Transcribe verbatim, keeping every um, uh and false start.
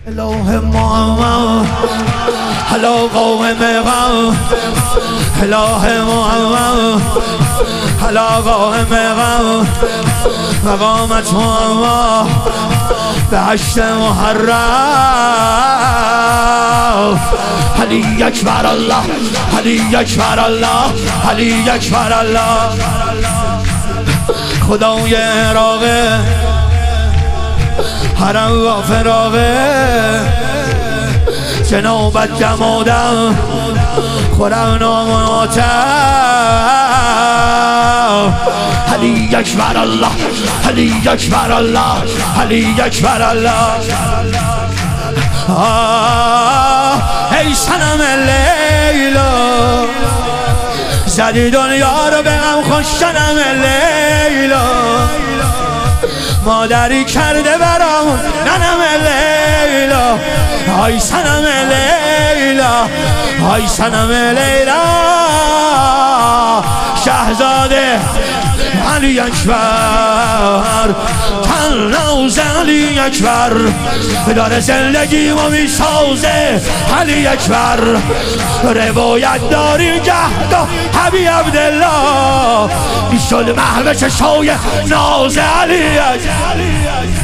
اله محمد حلا قوم غم، اله محمد حلا قوم غم، مقامت محمد بهشت محرم. علی اکبر الله، علی اکبر الله، علی اکبر الله. خدای عراقه حرم و فراغه، جنابت دمادم خورم ناماتم. علی اکبر الله، علی اکبر الله، علی اکبر الله. ای صنم لیلا زدی دنیا رو به غم، خوش صنم لیلا مادری کرده برامون ننم لیلا. آی صنم لیلا، آی صنم لیلا. شهزاده علی اکبر، تنوز علی اکبر، داره زندگی ما می سازه علی اکبر. روایت داری جهدا حبی عبدالله، این شد محو چشای ناز علی اکبر.